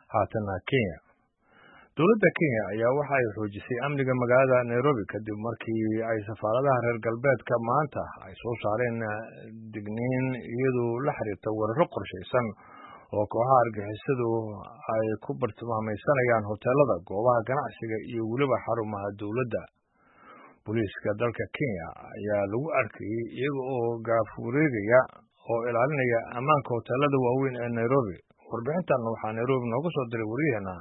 haatana Kenya. Dowladda Kenya ayaa waxa ay xoojisay amniga magaalada Nairobi kadib markii ay safaaradaha reer galbeedka maanta ay soo saareen digniin iyadoo la xiriirta weeraro qorshaysan oo kooxaha argagixisadu ay ku bartilmaameedsanayaan hoteelada, goobaha ganacsiga iyo weliba xarumaha dowladda. Booliiska dalka Kenya ayaa lagu arkayay iyaga oo gaafureegaya oo ilaalinaya ammaanka hoteelada waaweyn ee Nairobi. Warbixintan waxaa Nairobi nooga soo diray wariyaheena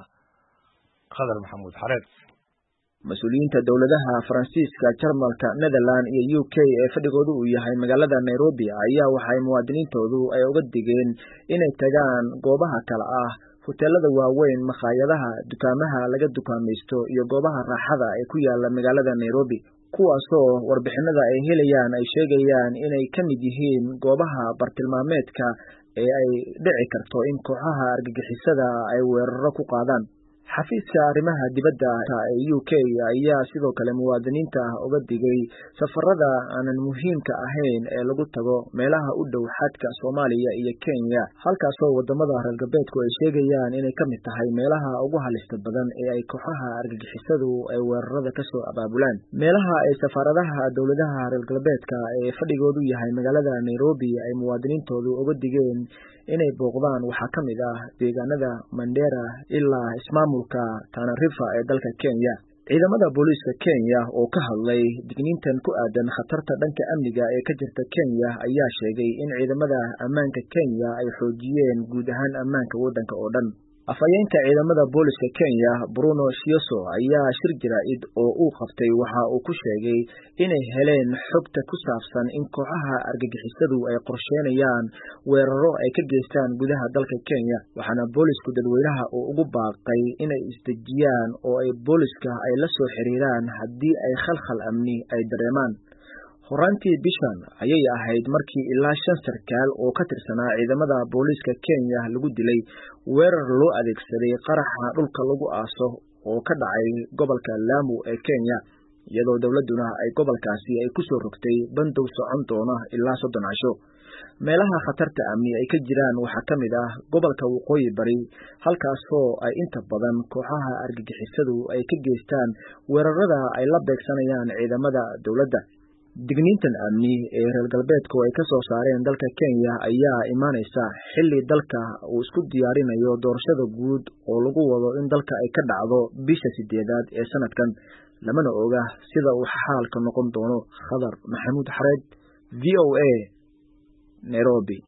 Khadar Maxamuud Xareed. Mas'uuliyiinta dowladaha Faransiiska, Jarmalka, Netherlands iyo UK ee fadhigoodu uu yahay magaalada Nairobi ayaa waxay muwaadiniintoodu ay uga digeen inay tagaan goobaha kala ah hoteelada waaweyn, makhaayadaha, dukaamaha laga dukaamaysto iyo goobaha raaxada ee ku yaala magaalada Nairobi, kuwaasoo warbixinada ay helayaan ay sheegayaan inay ka mid yihiin goobaha bartilmaameedka ee ay dhici karto in kooxaha argagixisada ay weeraro ku qaadaan. Xafiiska arrimaha dibadda ee UK ayaa sidoo kale muwaadiniinta uga digay safarada aanan muhiimka ahayn ee lagu tago meelaha u dhow xadka Soomaaliya iyo Kenya, halkaasoo wadamada reer galbeedku ay sheegayaan inay ka mid tahay meelaha ugu halista badan ee ay kooxaha argagixisadu ay weerarada ka soo abaabulaan. Meelaha ay safaaradaha dowladaha reer galbeedka ee fadhigoodu yahay magaalada Nairobi ay muwaadiniintoodu uga digeen inay booqdaan waxaa ka mid ah deegaanada Mandera ilaa ismaamulka Tana River ee dalka Kenya. Ciidamada booliiska Kenya oo ka hadlay digniintan ku aadan khatarta dhanka amniga ee ka jirta Kenya ayaa sheegay in ciidamada ammaanka Kenya ay xoojiyeen guud ahaan ammaanka waddanka oo dhan. Afhayeenka ciidamada booliiska Kenya, Bruno Shioso, ayaa shir jaraa'id oo uu qabtay waxa uu ku sheegay inay heleen xogta ku saabsan in kooxaha argagixisadu ay qorsheynayaan weeraro ay ka geystaan gudaha dalka Kenya, waxaana booliisku dadweynaha uu ugu baaqay inay isdejiyaan oo ay booliiska ay la soo xiriiraan haddii ay khalkhal amni ay dareemaan. Horaantii bishan ayay ahayd markii ilaa 5 sarkaal oo ka tirsanaa ciidamada booliiska Kenya lagu dilay weerar loo adeegsaday qaraxa dhulka lagu aaso oo ka dhacay gobolka Lamu ee Kenya, iyadoo dowladuna ay gobolkaasi ay ku soo rogtay bandow socon doona ilaa 30 casho. Meelaha khatarta amni ay ka jiraan waxaa ka mid ah gobolka Waqooyi Bari, halkaasoo ay inta badan kooxaha argagixisadu ay ka geystaan weerarada ay la beegsanayaan ciidamada dowladda. Digniintan amni ee reer galbeedku ay ka soo saareen dalka Kenya ayaa imaanaysa xilli dalka uu isku diyaarinayo doorashada guud oo lagu wado in dalka ay ka dhacdo bisha 8aad ee sanadkan, lamana oga sida uu xaalka noqon doono. Khadar Maxamuud Xareed, VOA, Nairobi.